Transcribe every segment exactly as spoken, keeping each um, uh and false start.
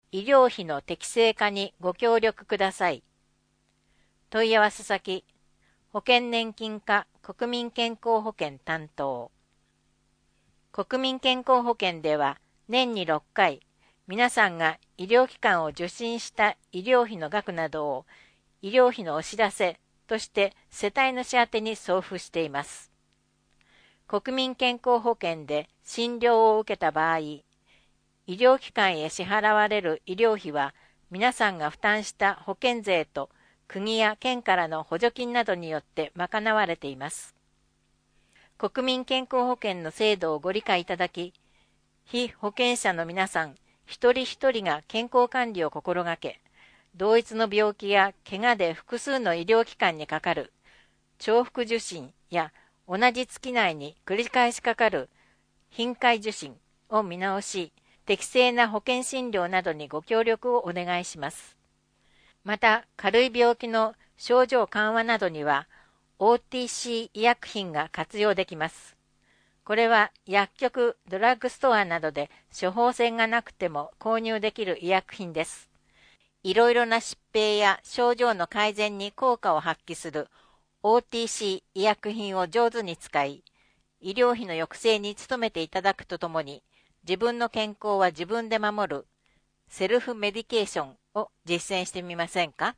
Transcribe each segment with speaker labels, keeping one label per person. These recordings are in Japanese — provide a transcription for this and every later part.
Speaker 1: 医療費の適正化にご協力ください。問い合わせ先、保険年金課国民健康保険担当。国民健康保険では年にろっかい、皆さんが医療機関を受診した医療費の額などを医療費のお知らせとして世帯主宛てに送付しています。国民健康保険で診療を受けた場合、医療機関へ支払われる医療費は皆さんが負担した保険税と国や県からの補助金などによって賄われています。国民健康保険の制度をご理解いただき、被保険者の皆さん一人一人が健康管理を心がけ、同一の病気や怪我で複数の医療機関にかかる重複受診や同じ月内に繰り返しかかる頻回受診を見直し、適正な保険診療などにご協力をお願いします。また、軽い病気の症状緩和などには オーティーシー 医薬品が活用できます。これは薬局、ドラッグストアなどで処方箋がなくても購入できる医薬品です。いろいろな疾病や症状の改善に効果を発揮する オーティーシー 医薬品を上手に使い、医療費の抑制に努めていただくとともに、自分の健康は自分で守るセルフメディケーションを実践してみませんか？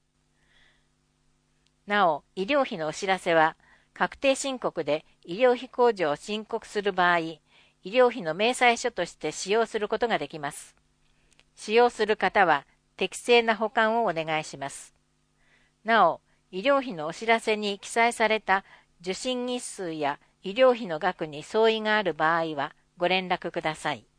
Speaker 1: なお、医療費のお知らせは、確定申告で医療費控除を申告する場合、医療費の明細書として使用することができます。使用する方は適正な保管をお願いします。なお、医療費のお知らせに記載された受診日数や医療費の額に相違がある場合はご連絡ください。